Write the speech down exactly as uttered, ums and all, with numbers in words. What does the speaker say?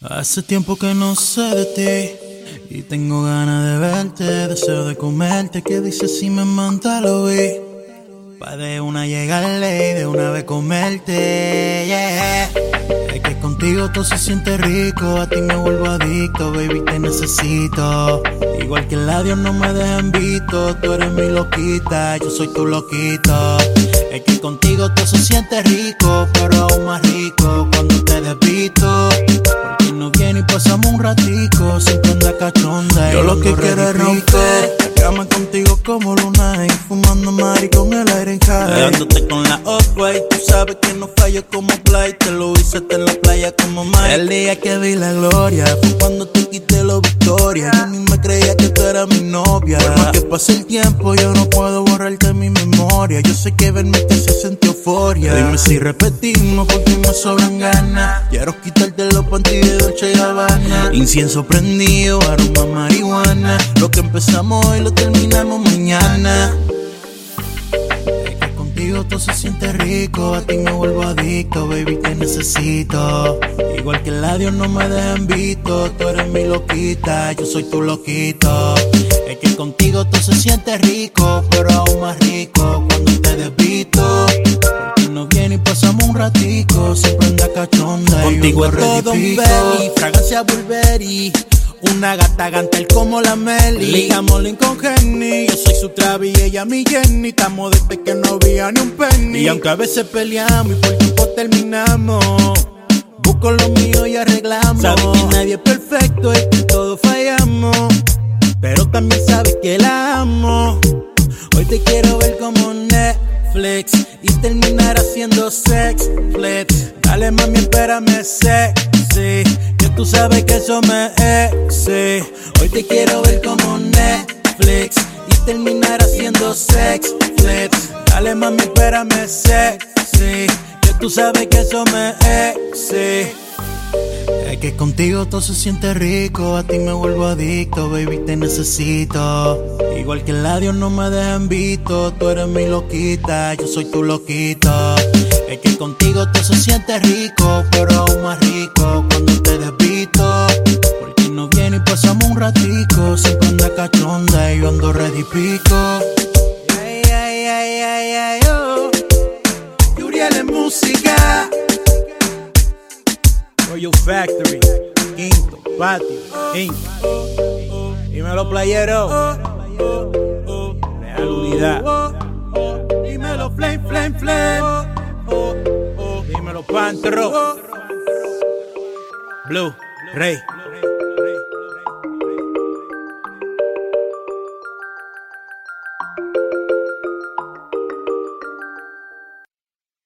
Hace tiempo que no sé de ti y tengo ganas de verte, deseo de comerte. ¿Qué dices si me manda lo vi? Pa' de una llegarle y de una vez comerte, yeah. Es que contigo todo se siente rico, a ti me vuelvo adicto, baby, te necesito. Igual que el adiós no me dejan visto, tú eres mi loquita, yo soy tu loquito. Es que contigo todo se siente rico, pero aún más rico cuando te desvisto. Porque no viene y pasamos un ratico, siempre anda cachonda. Yo lo que quiero es romper la cama contigo como luna y fumando mari con el aire en cara. Dándote con la off-white, tú sabes que no fallo como play. Te lo hice hasta en la playa como Mike. El día que vi la gloria fue cuando te quité la victoria. Yo ni me creía que tú eras mi novia. Por más que pase el tiempo yo no puedo borrarte mi memoria. Yo sé que verme te hace sentir euforia. Dime si repetimos porque me sobran ganas. Quiero quitarte los panties de Dolce y Gabbana. Incienso prendido, aroma marihuana. Lo que empezamos hoy lo terminamos mañana. Es que contigo todo se siente rico, a ti me vuelvo adicto, baby, te necesito. Igual que el adiós no me dejan visto, tú eres mi loquita, yo soy tu loquito. Es que contigo todo se siente rico, pero aún más rico cuando te desvisto. Porque no viene y pasamos un ratico, siempre anda cachonda. Contigo es todo un belly, fragancia Burberry. Una gata gantel como la Meli. Ligamos con Jenny. Yo soy su Travi y ella mi Jenny. Estamos desde que no había ni un penny. Y aunque a veces peleamos y por tiempo terminamos, busco lo mío y arreglamos. Sabes que nadie es perfecto y que todos fallamos, pero también sabes que la amo. Hoy te quiero ver como Netflix y terminar haciendo sex flips. Dale mami, espérame sexy, que tú sabes que eso me excita. Hoy te quiero ver como Netflix y terminar haciendo sex flips. Dale mami, espérame sexy, que tú sabes que eso me excita. Es que contigo todo se siente rico, a ti me vuelvo adicto, baby, te necesito. Igual que el adiós no me dejan visto, tú eres mi loquita, yo soy tu loquito. Es que contigo todo se siente rico, pero aún más rico cuando te desvisto. Porque no viene y pasamos un ratico, siempre anda cachonda y yo ando ready pico. Ay, ay, ay, ay, ay, oh. Yuriel en música. Royal Factory, Quinto, Patio, Inca. Dímelo playero, Real Unidad. Dímelo Flame, Flame, Flame. Dímelo Pantro, Blue, Rey.